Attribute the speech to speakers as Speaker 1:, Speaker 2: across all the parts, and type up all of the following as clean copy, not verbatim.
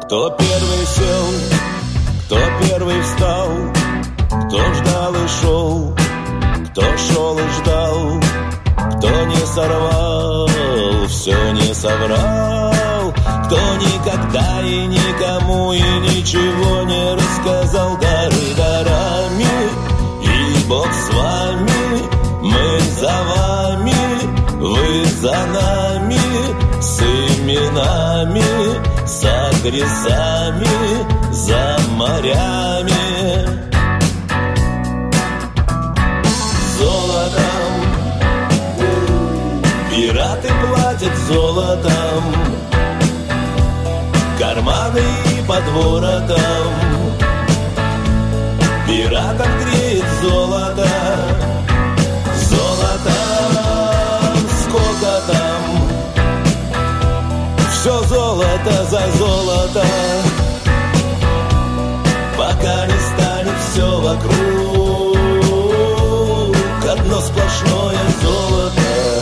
Speaker 1: Кто первый сел, кто первый встал, кто ждал и шел, кто шел и ждал, кто не сорвал, все не соврал, кто никогда и никому и ничего не рассказал. Дары дарами, и Бог с вами, мы за вами, вы за нами, с именами, с адресами, за морями. Золотом пираты платят золотом, карманы и под воротом. Пиратов греет золото, золотом, сколько там. Все золото за золото, пока не станет все вокруг одно сплошное золото.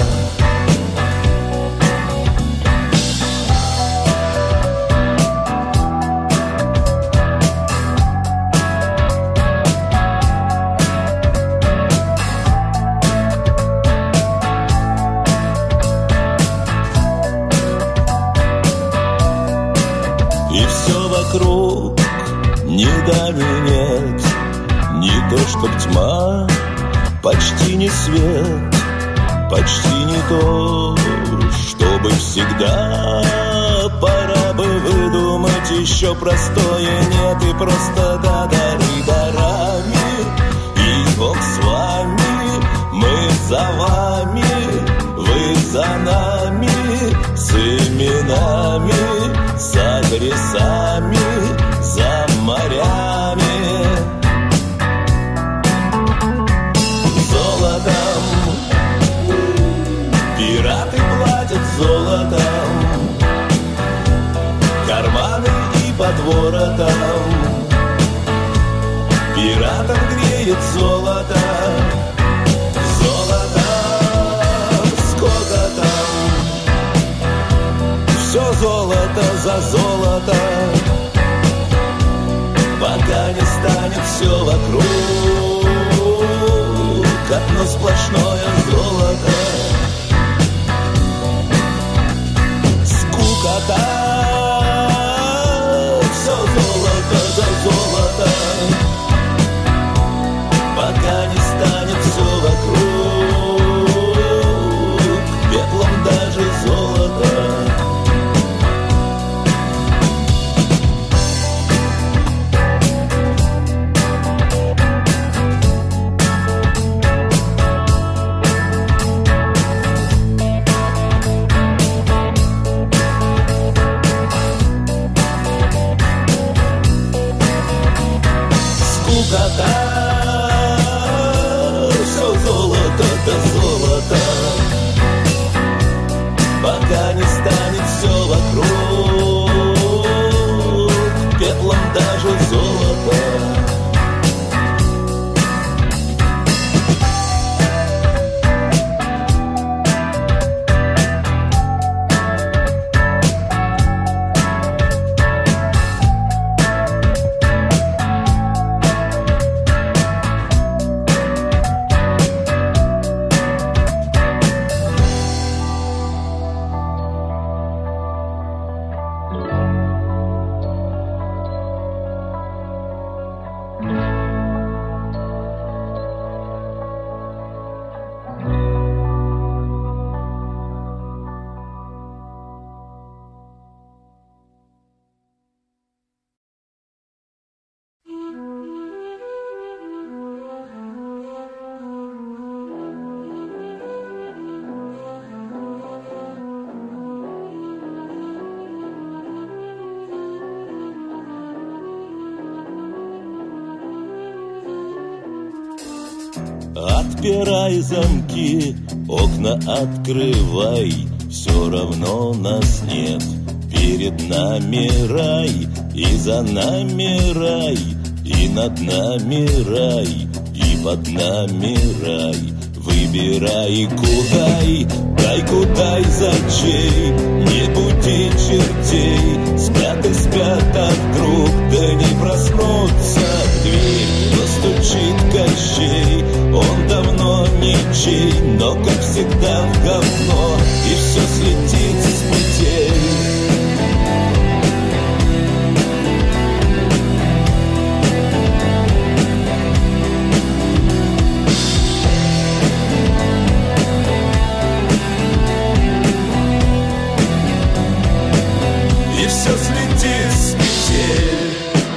Speaker 1: Вокруг ни да, ни нет, не то, чтоб тьма, почти не свет, почти не то, чтобы всегда. Пора бы выдумать еще простое нет и просто да, дары дарами, и Бог с вами, мы за вами, вы за нами, с именами, с адресами, за морями. Золотом пираты платят золотом, карманы и под воротом. Пиратов греет золото, золотом, сколько там. Все золото за золото, пока не станет все вокруг одно сплошное золото. Скукота, все золото за золото, пока не станет все вокруг пеплом даже золото. Все золото до золота, пока не станет все вокруг пеплом даже золото. Отпирай замки, окна открывай, все равно нас нет. Перед нами рай, и за нами рай, и над нами рай, и под нами рай. Выбирай, кудай, дай кудай за чей, не буди чертей. Спят и спят но, как всегда, в говно, и все слетит с петель. И все слетит с петель.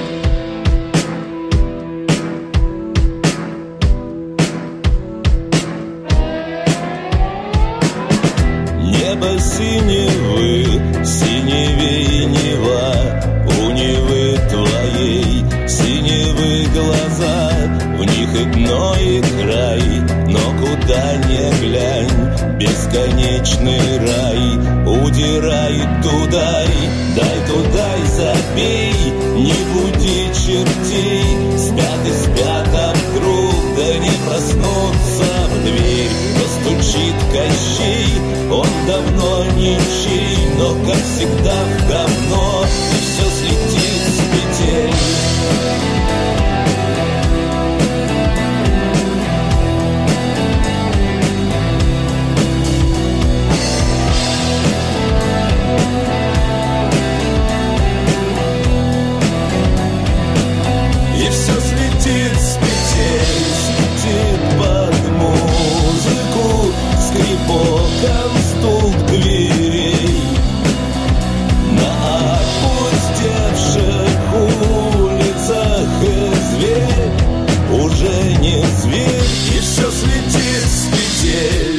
Speaker 1: Небо синевы, синевее Нева, у Невы твоей синевы глаза, в них и дно, и край, но куда ни глянь, бесконечный рай, удирай туда, дай туда и забей, не буди чертей, спят и спят вокруг, да не проснутся в дверь, постучит Кощей, он давно ничей, но, как всегда, в говно, и все слетит с петель. И все слетит с петель, слетит под музыку, скрипоком стук дверей. На опустевших улицах зверь уже не зверь, и все слетит с петель.